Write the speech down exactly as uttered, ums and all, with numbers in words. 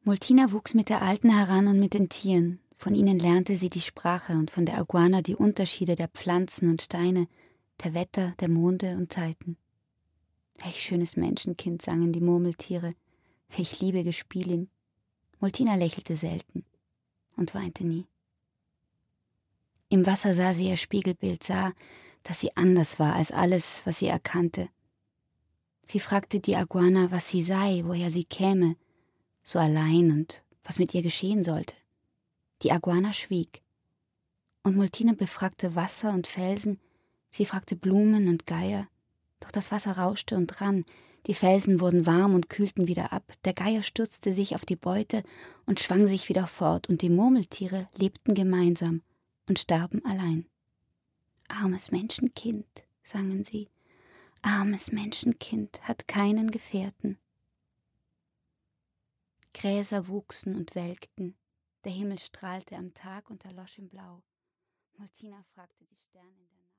Moltina wuchs mit der Alten heran und mit den Tieren. Von ihnen lernte sie die Sprache und von der Iguana die Unterschiede der Pflanzen und Steine, der Wetter, der Monde und Zeiten. Welch schönes Menschenkind, sangen die Murmeltiere. Welch liebe Gespielin. Moltina lächelte selten und weinte nie. Im Wasser sah sie ihr Spiegelbild, sah, dass sie anders war als alles, was sie erkannte. Sie fragte die Iguana, was sie sei, woher sie käme, so allein und was mit ihr geschehen sollte. Die Iguana schwieg. Und Moltina befragte Wasser und Felsen, sie fragte Blumen und Geier, doch das Wasser rauschte und rann, die Felsen wurden warm und kühlten wieder ab, der Geier stürzte sich auf die Beute und schwang sich wieder fort, und die Murmeltiere lebten gemeinsam und starben allein. Armes Menschenkind, sangen sie, armes Menschenkind hat keinen Gefährten. Gräser wuchsen und welkten, der Himmel strahlte am Tag und erlosch im Blau. Moltina fragte die Sterne in der Nacht.